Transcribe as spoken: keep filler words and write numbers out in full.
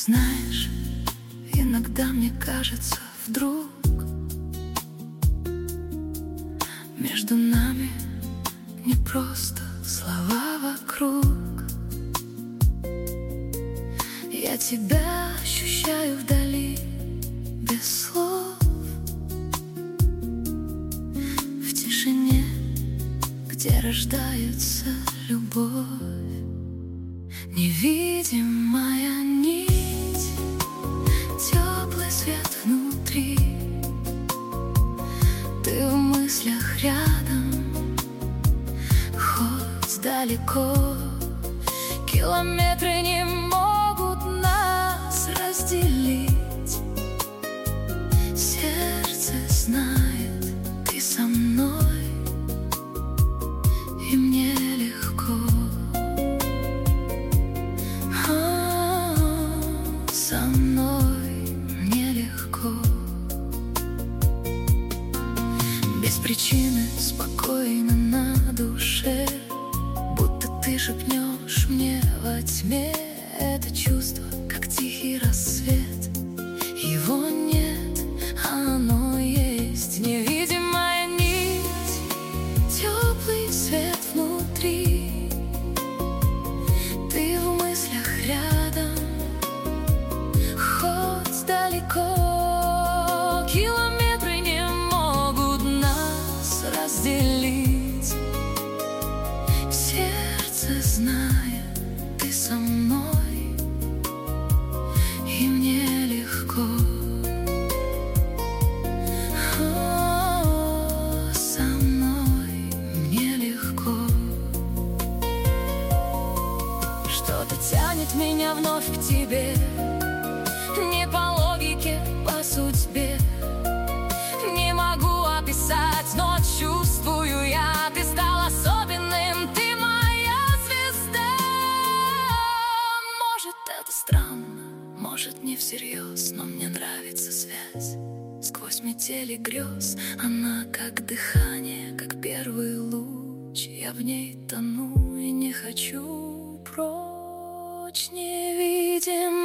Знаешь, иногда мне кажется вдруг между нами не просто слова вокруг. Я тебя ощущаю вдали, без слов, в тишине, где рождается любовь. Невидимая нить, теплый свет внутри. Ты в мыслях рядом, хоть далеко. Километры не могут нас разделить. Сердце знает, ты со мной, и мне легко. Со мной мне легко. Без причины спокойно на душе, будто ты шепнешь мне во тьме. Это чувство, как тихий рассвет. Его нет, а оно есть. Невидимая нить, теплый свет внутри. Ты в мыслях рядом, хоть далеко. Километры не могут нас разделить. Сердце знает, ты со мной, и мне легко. О, со мной мне легко. Что-то тянет меня вновь к тебе. Не по логике, по судьбе. Не могу описать, но чувствую я. Ты стал особенным, ты моя звезда. Может, это странно, может, не всерьез, но мне нравится связь. Сквозь метели грез она как дыхание, как первый луч. Я в ней тону и не хочу прочь. Невидим